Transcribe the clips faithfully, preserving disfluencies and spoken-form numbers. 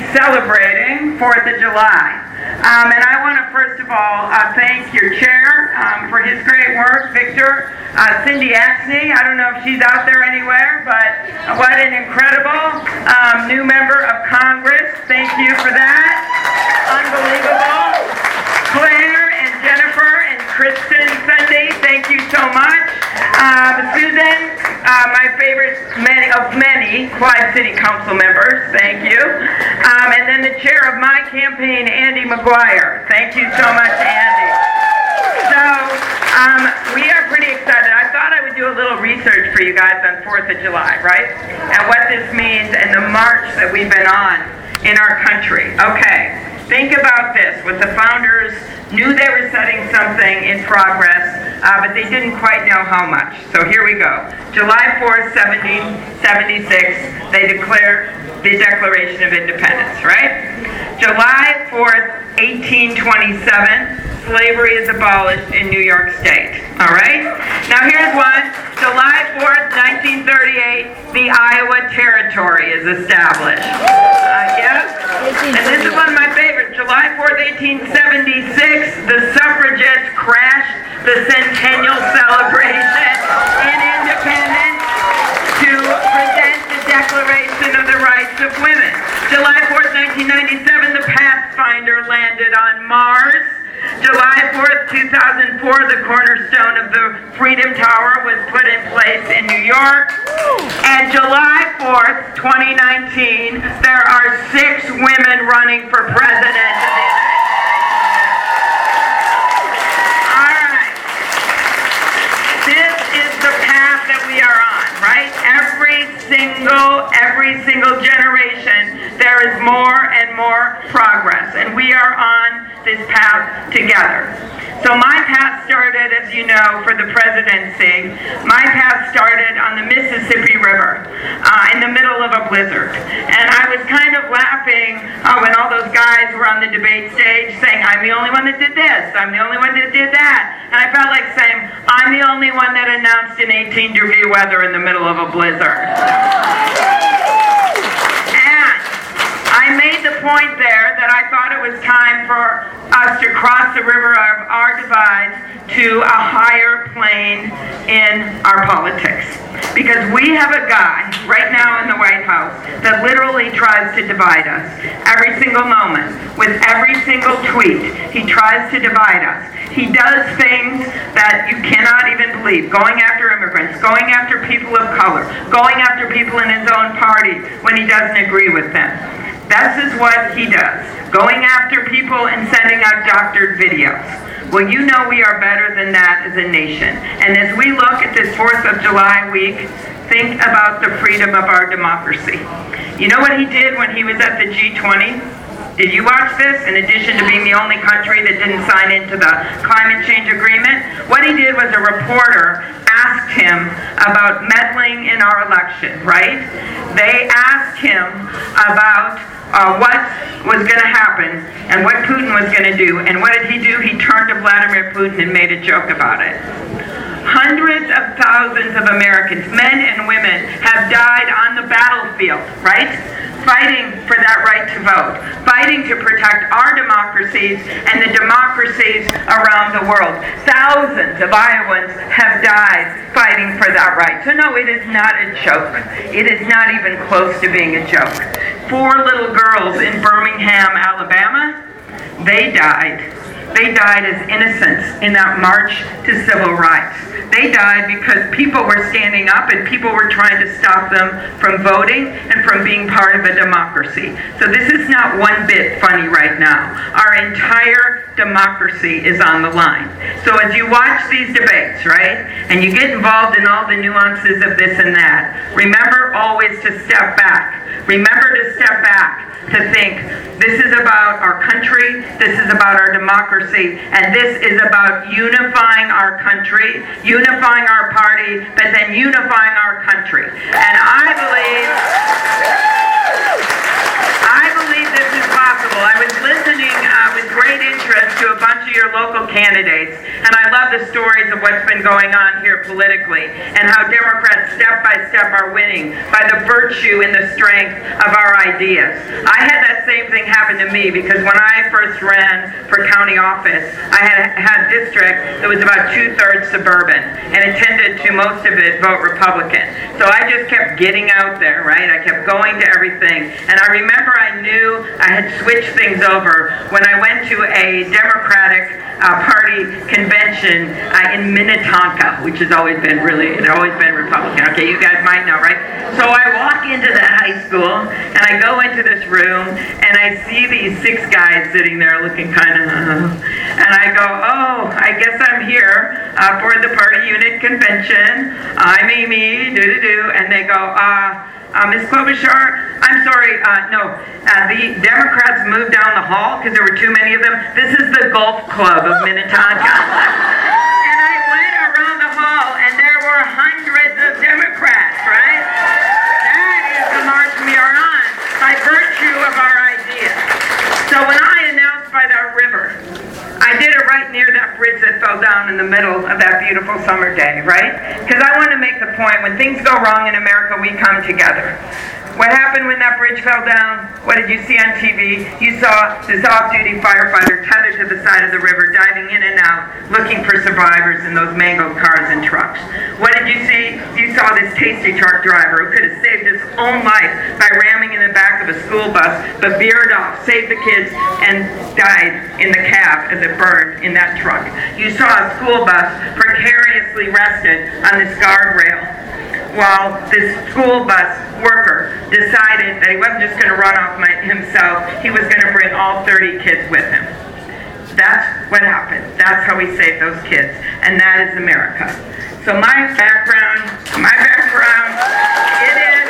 celebrating fourth of July. Um, and I want to first of all uh, thank your chair um, for his great work, Victor. Uh, Cindy Axney, I don't know if she's out there anywhere, but what an incredible um, new member of Congress. Thank you for that. Unbelievable. Claire and Jennifer and Kristen Sunday, thank you so much. Um, Susan, uh, my favorite many, of many Clive City Council members, thank you. Um, and then the chair of my campaign, Andy McGuire. Thank you so much, Andy. So, um, we are pretty excited. I thought I would do a little research for you guys on fourth of July, right? And what this means and the march that we've been on in our country. Okay, think about this. What the founders knew they were setting something in progress, uh, but they didn't quite know how much. So here we go. July fourth, seventeen seventy-six, they declare the Declaration of Independence, right? July fourth, eighteen twenty-seven, slavery is abolished in New York State, all right? Now here's one. July fourth, nineteen thirty-eight, the Iowa Territory is established. Uh, yes? And this is one of my favorites. July fourth, eighteen seventy-six, the suffragettes crashed the centennial celebration in independence to present the Declaration of the Rights of Women. July fourth, nineteen ninety-seven, the Pathfinder landed on Mars. July fourth, two thousand four, the cornerstone of the Freedom Tower was put in place in New York. And July fourth, twenty nineteen, there are six women running for president of the United States. All right. This is the path that we are on, right? Every single, every single generation, there is more and more progress. And we are on this path together. So my path started, as you know, for the presidency. My path started on the Mississippi River uh, in the middle of a blizzard. And I was kind of laughing uh, when all those guys were on the debate stage saying, I'm the only one that did this, I'm the only one that did that. And I felt like saying, I'm the only one that announced an eighteen degree weather in the middle of a blizzard. I made the point there that I thought it was time for us to cross the river of our divides to a higher plane in our politics. Because we have a guy right now in the White House that literally tries to divide us. Every single moment, with every single tweet, he tries to divide us. He does things that you cannot even believe. Going after immigrants, going after people of color, going after people in his own party when he doesn't agree with them. This is what he does, going after people and sending out doctored videos. Well, you know we are better than that as a nation. And as we look at this fourth of July week, think about the freedom of our democracy. You know what he did when he was at the G twenty? Did you watch this? In addition to being the only country that didn't sign into the climate change agreement, what he did was a reporter asked him about meddling in our election, right? They asked him about Uh, what was going to happen and what Putin was going to do. And what did he do? He turned to Vladimir Putin and made a joke about it. Hundreds of thousands of Americans, men and women, have died on the battlefield, right? Fighting for that right to vote, fighting to protect our democracies and the democracies around the world. Thousands of Iowans have died fighting for that right. So no, it is not a joke. It is not even close to being a joke. Four little girls in Birmingham, Alabama, they died. They died as innocents in that march to civil rights. They died because people were standing up and people were trying to stop them from voting and from being part of a democracy. So this is not one bit funny right now. Our entire democracy is on the line. So as you watch these debates, right, and you get involved in all the nuances of this and that, remember always to step back. Remember to step back to think this is about our country, this is about our democracy, and this is about unifying our country, unifying our party, but then unifying our country. And I believe, I believe this is possible. I was listening uh, with great interest to a bunch of your local candidates, and I love the stories of what's been going on here politically and how Democrats step by step are winning by the virtue and the strength of our ideas. I had that same thing happen to me because when I first ran for county office, I had had a district that was about two-thirds suburban, and it tended to most of it vote Republican. So I just kept getting out there, right? I kept going to everything, and I remember I knew I had switched things over when I went to a Democratic uh, Party convention uh, in Minnetonka, which has always been really, it's always been Republican. Okay, you guys might know, right? So I walk into that high school, and I go into this room, and I see these six guys sitting there looking kind of, uh, and I go, oh, I guess I'm here uh, for the party unit convention. I'm Amy, do-do-do, and they go, uh, Uh, Miz Klobuchar, I'm sorry, uh, no, uh, the Democrats moved down the hall because there were too many of them. This is the Golf Club of Minnetonka. And I went around the hall, and there were hundreds of Democrats, right? That is the march we are on, by virtue of our ideas. So when I announced by the river, I did it right near that bridge that fell down in the middle of that beautiful summer day, right? Because I want to make the point, when things go wrong in America, we come together. What happened when that bridge fell down? What did you see on T V? You saw this off-duty firefighter tethered to the side of the river, diving in and out, looking for survivors in those mangled cars and trucks. What did you see? You saw this tasty truck driver who could have saved his own life by ramming in the back of a school bus, but veered off, saved the kids, and died in the cab as it burned in that truck. You saw a school bus precariously rested on this guardrail, while this school bus worker decided that he wasn't just going to run off my, himself, he was going to bring all thirty kids with him. That's what happened. That's how we saved those kids. And that is America. So my background, my background, it is,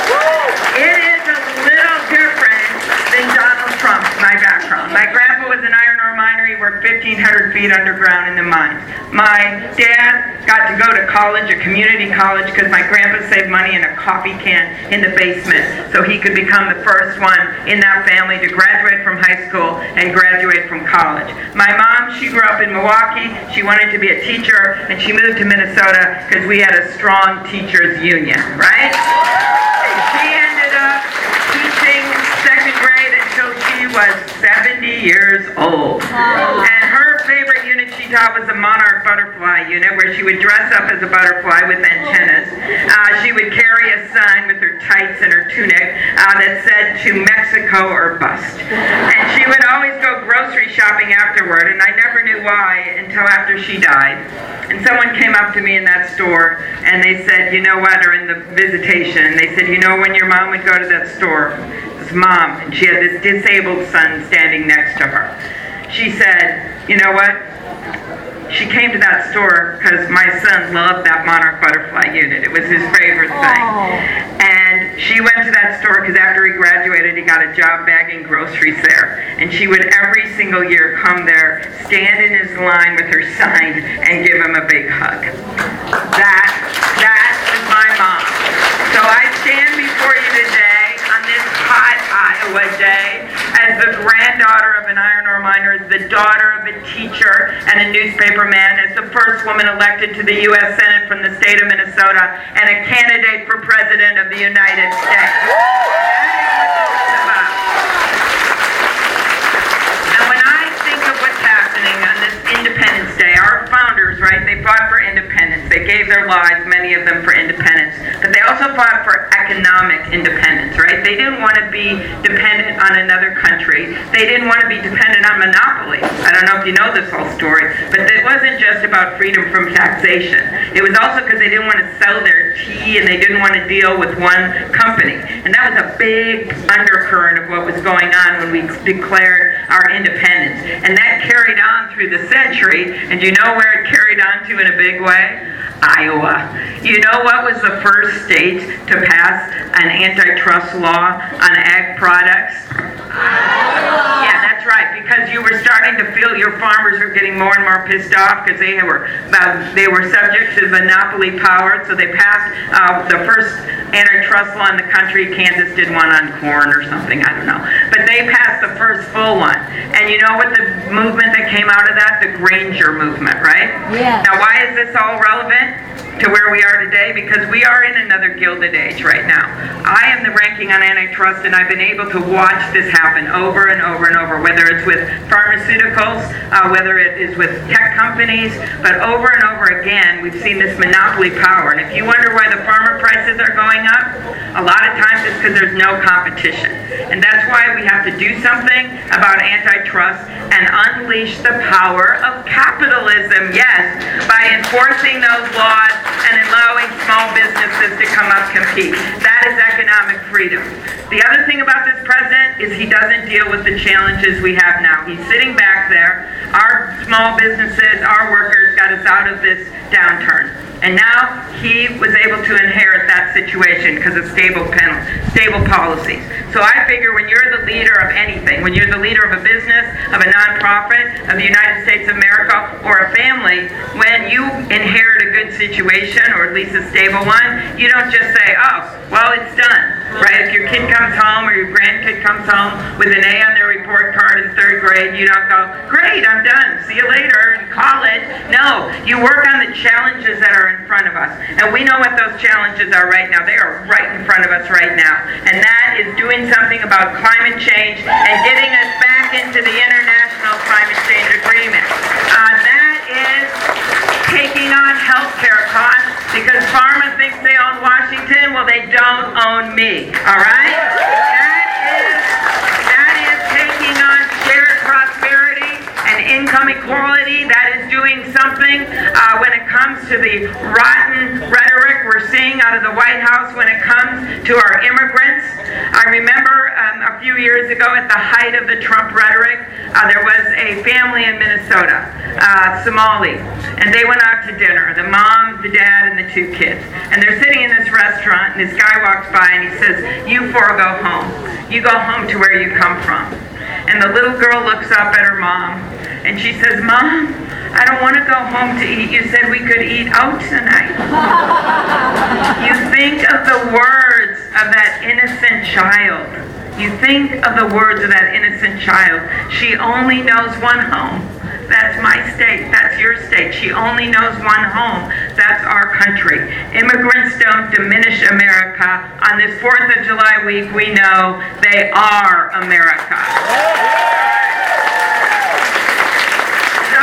it is a little different than Donald Trump's, my background. My grandpa was an iron ore miner. He worked fifteen hundred feet underground in the mines. My dad got to go to college, a community college, because my grandpa saved money in a coffee can in the basement so he could become the first one in that family to graduate from high school and graduate from college. My mom, she grew up in Milwaukee. She wanted to be a teacher, and she moved to Minnesota because we had a strong teachers union, right? And she ended up teaching second grade until she was seventy years old. And her favorite unit she taught was the Monarch Butterfly unit, where she would dress up as a butterfly with antennas. Uh, she would carry a sign with her tights and her tunic uh, that said, "To Mexico or bust." And she would always go grocery shopping afterward, and I never knew why until after she died. And someone came up to me in that store, and they said, you know what, or in the visitation, they said, you know, when your mom would go to that store, this mom, and she had this disabled son standing next to her. She said, you know what? She came to that store because my son loved that Monarch Butterfly unit. It was his favorite thing. Aww. And she went to that store because after he graduated, he got a job bagging groceries there. And she would every single year come there, stand in his line with her sign, and give him a big hug. That, that is my mom. So I stand before you today on this hot Iowa day as the granddaughter of an iron ore miner, as the daughter of a teacher and a newspaper man, as the first woman elected to the U S Senate from the state of Minnesota, and a candidate for President of the United States. That is what this is about. And when I think of what's happening on this Independence Day, our founders, right, they fought for independence. They gave their lives, many of them, for independence. But they also fought for economic independence, right? They didn't want to be dependent on another country. They didn't want to be dependent on monopoly. I don't know if you know this whole story, but it wasn't just about freedom from taxation. It was also because they didn't want to sell their tea, and they didn't want to deal with one company. And that was a big undercurrent of what was going on when we declared our independence. And that carried on through the century. And you know where it carried on to in a big way? Iowa. You know what was the first state to pass an antitrust law on ag products? Iowa. Yeah, that's right, because you were starting to feel your farmers were getting more and more pissed off because they were uh, they were subject to monopoly power, so they passed uh, the first antitrust law in the country. Kansas did one on corn or something, I don't know. But they passed got the first full one. And you know what the movement that came out of that? The Granger movement, right? Yeah. Now, why is this all relevant to where we are today? Because we are in another Gilded Age right now. I am the ranking on antitrust, and I've been able to watch this happen over and over and over, whether it's with pharmaceuticals, uh, whether it is with tech companies, but over and over again, we've seen this monopoly power. And if you wonder why the farmer prices are going up, a lot of times it's because there's no competition. And that's why we have to do something about antitrust and unleash the power of capitalism, yes, by enforcing those laws and allowing small businesses to come up compete. That is economic freedom. The other thing about this president is he doesn't deal with the challenges we have now. He's sitting back there. Our small businesses, our workers got us out of this downturn. And now he was able to inherit that situation because of stable penal, stable policies. So I figure when you're the leader of anything, when you're the leader of a business, of a nonprofit, of the United States of America, or a family, when you inherit a good situation, or at least a stable one, you don't just say, oh, well, it's done, right? If your kid comes home or your grandkid comes home with an A on their report card in third grade, you don't go, great, I'm done, see you later in college. No, you work on the challenges that are in front of us. And we know what those challenges are right now. They are right in front of us right now. And that is doing something about climate change and getting us back into the International Climate Change Agreement. Uh, that is taking on healthcare costs because pharma thinks they own Washington. Well, they don't own me. All right? That is, that is taking on shared prosperity and income equality. That is doing something uh, when it comes to the rotten rhetoric we're seeing out of the White House when it comes to our immigrants. I remember um, a few years ago at the height of the Trump rhetoric, uh, there was a family in Minnesota, uh, Somali, and they went out to dinner, the mom, the dad, and the two kids. And they're sitting in this restaurant, and this guy walks by and he says, you four go home. You go home to where you come from. And the little girl looks up at her mom, and she says, Mom, I don't want to go home to eat. You said we could eat out tonight. You think of the words of that innocent child. You think of the words of that innocent child. She only knows one home. That's my state. That's your state. She only knows one home. That's our country. Immigrants don't diminish America. On this fourth of July week, we know they are America. So,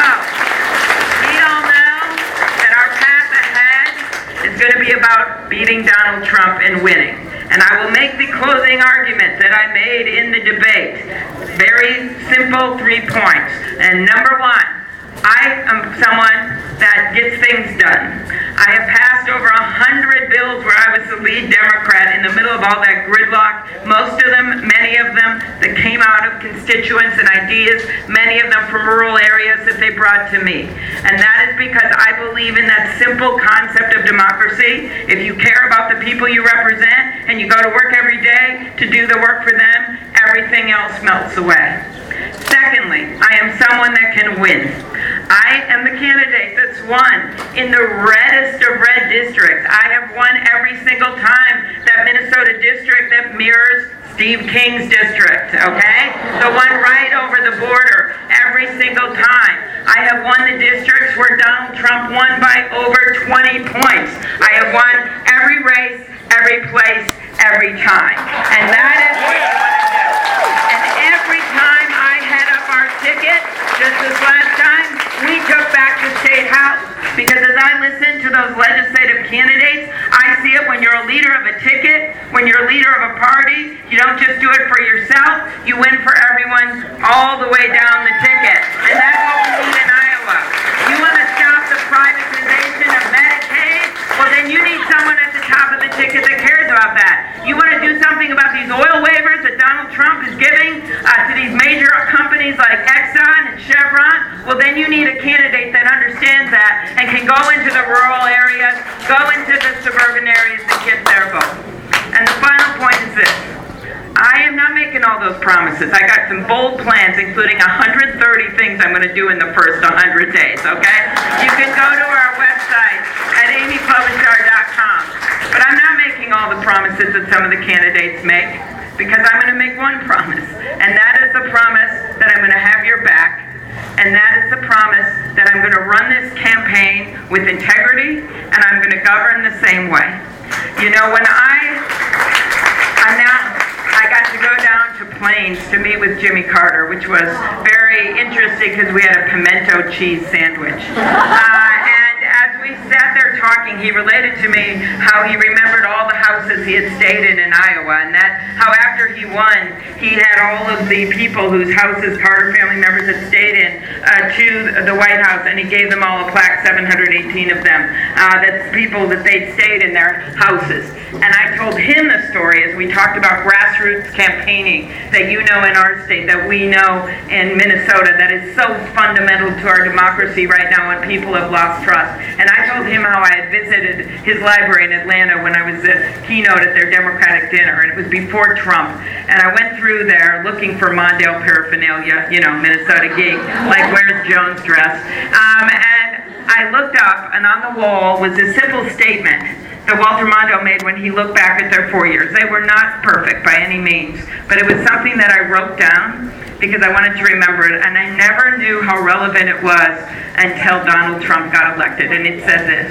we all know that our path ahead is going to be about beating Donald Trump and winning. And I will make the closing argument that I made in the debate. Very simple three points. And number one, I am someone that gets things done. I have passed over a hundred bills where I was the lead Democrat in the middle of all that gridlock. Most of them, many of them, that came out of constituents and ideas, many of them from rural areas that they brought to me. And that is because I believe in that simple concept of democracy. If you care about the people you represent and you go to work every day to do the work for them, everything else melts away. Secondly, I am someone that can win. I am the candidate that's won in the reddest of red districts. I have won every single time that Minnesota district that mirrors Steve King's district, okay? The one right over the border every single time. I have won the districts where Donald Trump won by over twenty points. I have won every race, every place, every time. And that is what I want to do. And every time I head up our ticket, just this last time, we took back the state house. Because as I listen to those legislative candidates, I see it when you're a leader of a ticket, when you're a leader of a party, you don't just do it for yourself, you win for everyone all the way down the ticket. And that's what we need in Iowa. You want to stop the privatization of Medicaid? Well, then you need someone at the top of the ticket that cares about that. You want to do something about these oil waivers that Donald Trump is giving uh, to these major companies like Exxon and Chevron? Well, then you need a candidate that understands that and can go into the rural areas, go into the suburban areas and get their vote. And the final point is this. I am not making all those promises. I got some bold plans, including one hundred thirty things I'm going to do in the first one hundred days, okay? You can go to our website at amy klobuchar dot com. But I'm not making all the promises that some of the candidates make, because I'm going to make one promise, and that is the promise that I'm going to have your back. And that is the promise that I'm going to run this campaign with integrity, and I'm going to govern the same way. You know, when I, I'm now, I got to go down to Plains to meet with Jimmy Carter, which was very interesting because we had a pimento cheese sandwich. Uh, and as we sat there talking, he related to me how he remembered all the houses he had stayed in in Iowa, and that how after he won, he had all of the people whose houses Carter family members had stayed in uh, to the White House, and he gave them all a plaque, seven hundred eighteen of them, uh, that's people that they'd stayed in their houses. And I told him the story as we talked about grassroots campaigning that you know in our state, that we know in Minnesota, that is so fundamental to our democracy right now when people have lost trust. And I told him how I had visited his library in Atlanta when I was a keynote at their Democratic dinner, and it was before Trump. And I went through there looking for Mondale paraphernalia, you know, Minnesota geek, like where's Joan's dress? Um, and I looked up, and on the wall was a simple statement that Walter Mondale made when he looked back at their four years. They were not perfect by any means, but it was something that I wrote down because I wanted to remember it, and I never knew how relevant it was until Donald Trump got elected. And it said this: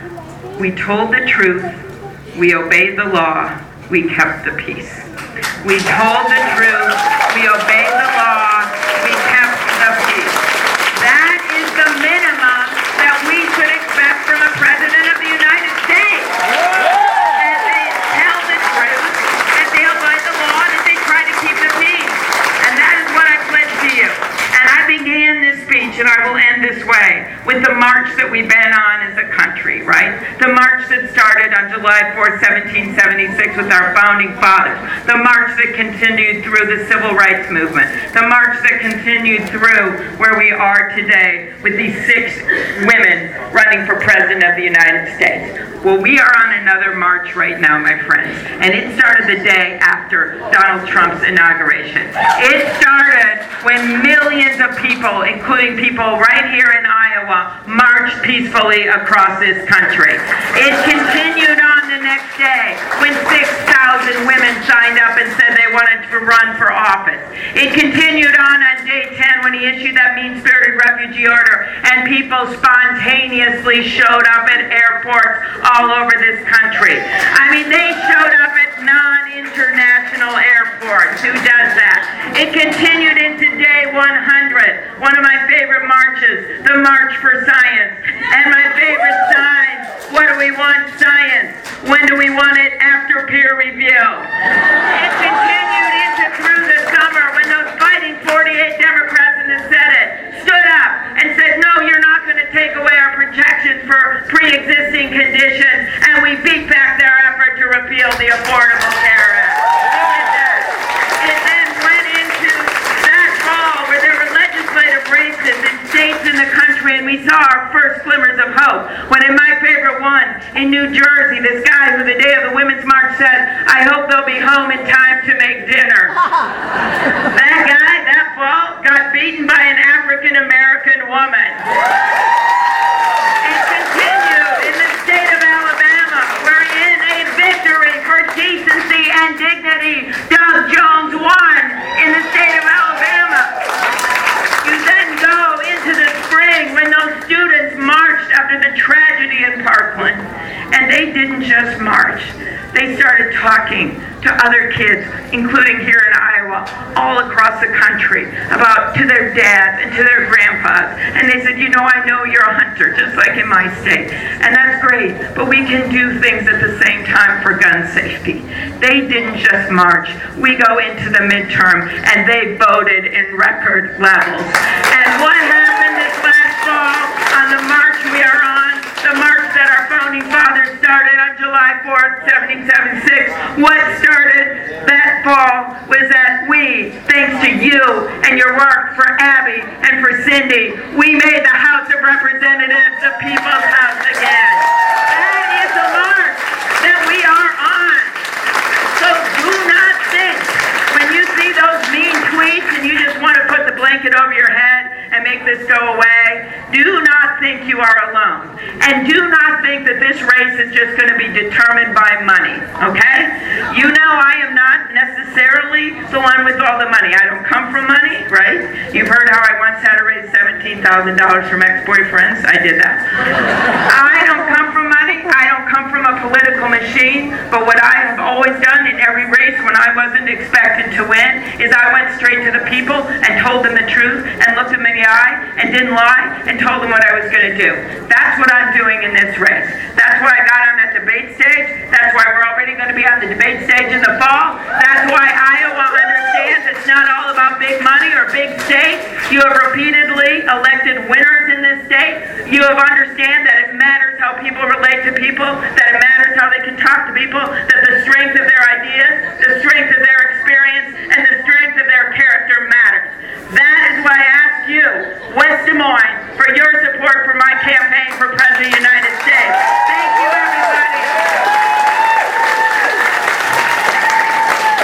we told the truth, we obeyed the law, we kept the peace. We told the truth, we obeyed the law, we kept the peace. That is the minimum that we should expect from a president of the United States. That they tell the truth, that they obey the law, that they try to keep the peace. And that is what I pledge to you. And I began this speech, and I will end this way, with the march that we've been on as a country, right? The march that started on July fourth, seventeen seventy-six with our founding fathers. The march that continued through the Civil Rights Movement. The march that continued through where we are today with these six women running for President of the United States. Well, we are on another march right now, my friends, and it started the day after Donald Trump's inauguration. It started when millions of people, including people right here in Iowa, marched peacefully across this country. It continued on the next day when six thousand women signed up and said they wanted to run for office. It continued on on day ten when he issued that mean-spirited refugee order and people spontaneously showed up at airports all over this country. I mean, they showed up at non-international airports. Who does that? It continued into day one hundred, one of my favorite marches, the March for Science. And my favorite sign, what do we want? Science. When do we want it? After peer review. It continued into through the summer when those fighting forty-eight Democrats in the Senate stood up and said, no, you're not going to take away our protections for pre-existing conditions, and we beat back their effort to repeal the Affordable Care Act. It then went into that fall where there were legislative races in states in the country, and we saw our first glimmers of hope. When in my favorite one, in New Jersey, this guy who the day of the Women's March said, I hope they'll be home in time to make dinner. That guy, that fall, got beaten by an African-American woman. It continued in the state of Alabama, where in a victory for decency and dignity, Doug Jones won in the state of Alabama. You then go into the spring when those students marched after the tragedy in Parkland. And they didn't just march. They started talking to other kids, including here in Iowa, all across the country, about to their dads and to their grandpas. And they said, you know, I know you're a hunter, just like in my state. And that's great, but we can do things at the same time for gun safety. They didn't just march. We go into the midterm, and they voted in record levels. And what happened this last fall on the march we are on, the march that our founding fathers started on July fourth, seventeen seventy-six, what started that fall was that we, thanks to you and your work for Abby and for Cindy, we made the House of Representatives the people's house again. That is the march that we are on. So do not think, when you see those mean tweets and you just want to put the blanket over your head and make this go away, do not think think you are alone. And do not think that this race is just going to be determined by money, okay? You know I am not necessarily the one with all the money. I don't come from money, right? You've heard how I once had to raise seventeen thousand dollars from ex-boyfriends. I did that. I don't come from money. I don't come from a political machine. But what I have always done in every race when I wasn't expected to win is I went straight to the people and told them the truth and looked them in the eye and didn't lie and told them what I was going to do. That's what I'm doing in this race. That's why I got on that debate stage. That's why we're already going to be on the debate stage in the fall. That's why Iowa understands it's not all about big money or big states. You have repeatedly elected winners in this state. You have understand that it matters how people relate to people, that it matters how they can talk to people, that the strength of their ideas, the strength of their experience, and the